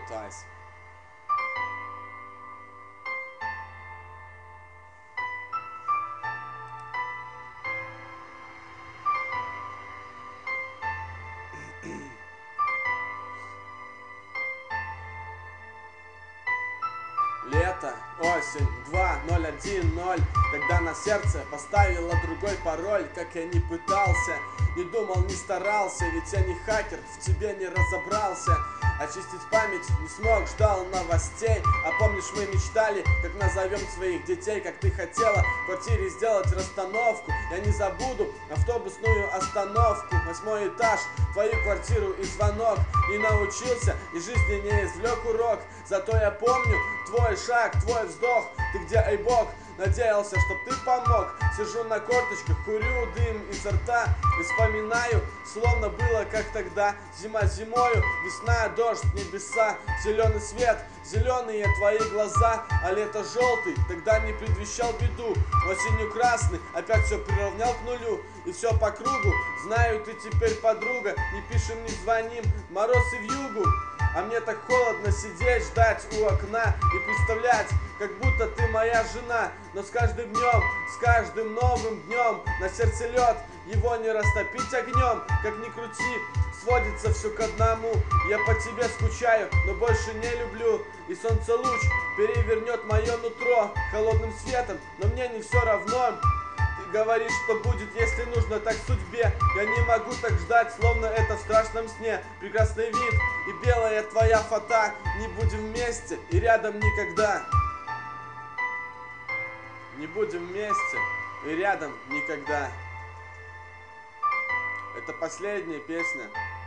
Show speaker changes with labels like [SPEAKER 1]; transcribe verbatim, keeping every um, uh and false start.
[SPEAKER 1] Тайс. Лето, осень, два, ноль, один, ноль. Тогда на сердце поставила другой пароль. Как я не пытался, не думал, не старался. Ведь я не хакер, в тебе не разобрался. Очистить память не смог, ждал новостей. А помнишь, мы мечтали, как назовем своих детей. Как ты хотела в квартире сделать расстановку. Я не забуду автобусную остановку. Восьмой этаж, твою квартиру и звонок. Не научился, и жизни не извлек урок. Зато я помню твой шаг, твой вздох. Ты где, эй бог? Надеялся, чтоб ты помог. Сижу на корточках, курю дым изо рта и вспоминаю, словно было как тогда. Зима зимою, весна, дождь, небеса. Зеленый свет, зеленые твои глаза. А лето желтый, тогда не предвещал беду. Осенью красный, опять все приравнял к нулю. И все по кругу, знаю, ты теперь подруга. Не пишем, не звоним, мороз и вьюгу. А мне так холодно сидеть, ждать у окна и представлять, как будто ты моя жена. Но с каждым днем, с каждым новым днем на сердце лед, его не растопить огнем. Как ни крути, сводится все к одному. Я по тебе скучаю, но больше не люблю. И солнце луч перевернет мое нутро холодным светом, но мне не все равно. Говоришь, что будет, если нужно, так судьбе. Я не могу так ждать, словно это в страшном сне. Прекрасный вид и белая твоя фата. Не будем вместе и рядом никогда. Не будем вместе и рядом никогда. Это последняя песня.